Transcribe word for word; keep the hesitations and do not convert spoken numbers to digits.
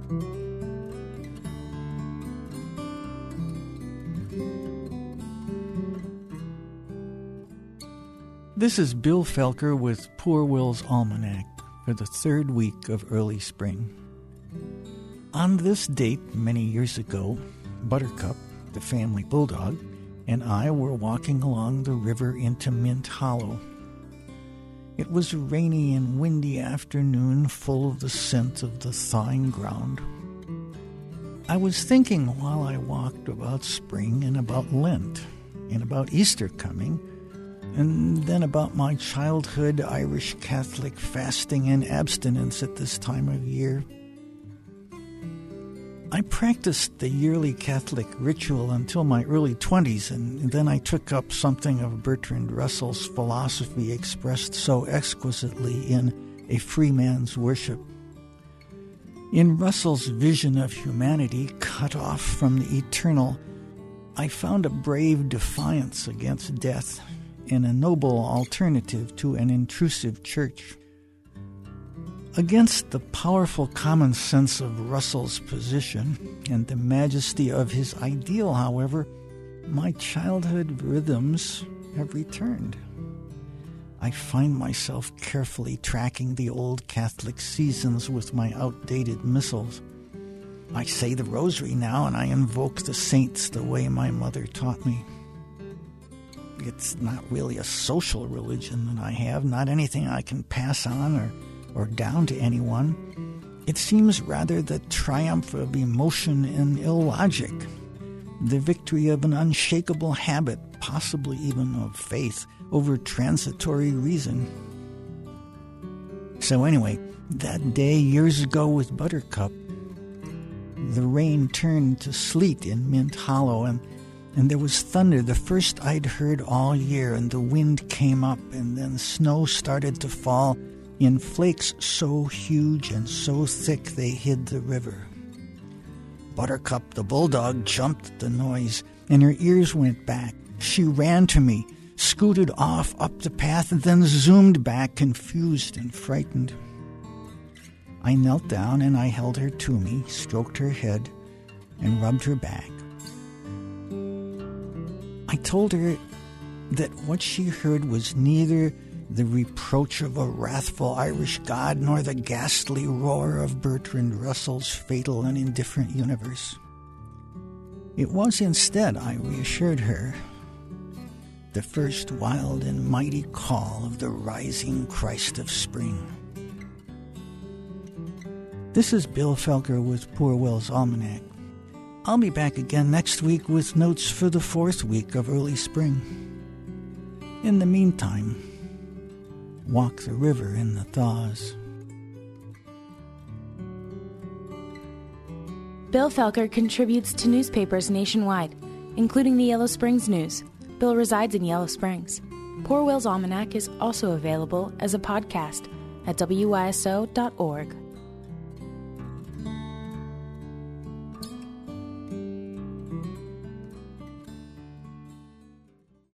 This is Bill Felker with Poor Will's Almanac for the third week of early spring. On this date, many years ago, Buttercup, the family bulldog, and I were walking along the river into Mint Hollow. It was a rainy and windy afternoon, full of the scent of the thawing ground. I was thinking while I walked about spring and about Lent, and about Easter coming, and then about my childhood Irish Catholic fasting and abstinence at this time of year. I practiced the yearly Catholic ritual until my early twenties, and then I took up something of Bertrand Russell's philosophy expressed so exquisitely in A Free Man's Worship. In Russell's vision of humanity cut off from the eternal, I found a brave defiance against death and a noble alternative to an intrusive church. Against the powerful common sense of Russell's position and the majesty of his ideal, however, my childhood rhythms have returned. I find myself carefully tracking the old Catholic seasons with my outdated missals. I say the rosary now, and I invoke the saints the way my mother taught me. It's not really a social religion that I have, not anything I can pass on or, or down to anyone. It seems rather the triumph of emotion and illogic, the victory of an unshakable habit, possibly even of faith, over transitory reason. So anyway, that day years ago with Buttercup, the rain turned to sleet in Mint Hollow, and And there was thunder, the first I'd heard all year, and the wind came up, and then snow started to fall in flakes so huge and so thick they hid the river. Buttercup, the bulldog, jumped at the noise, and her ears went back. She ran to me, scooted off up the path, and then zoomed back, confused and frightened. I knelt down, and I held her to me, stroked her head, and rubbed her back. I told her that what she heard was neither the reproach of a wrathful Irish god nor the ghastly roar of Bertrand Russell's fatal and indifferent universe. It was instead, I reassured her, the first wild and mighty call of the rising Christ of spring. This is Bill Felker with Poor Will's Almanac. I'll be back again next week with notes for the fourth week of early spring. In the meantime, walk the river in the thaws. Bill Felker contributes to newspapers nationwide, including the Yellow Springs News. Bill resides in Yellow Springs. Poor Will's Almanac is also available as a podcast at W Y S O dot org.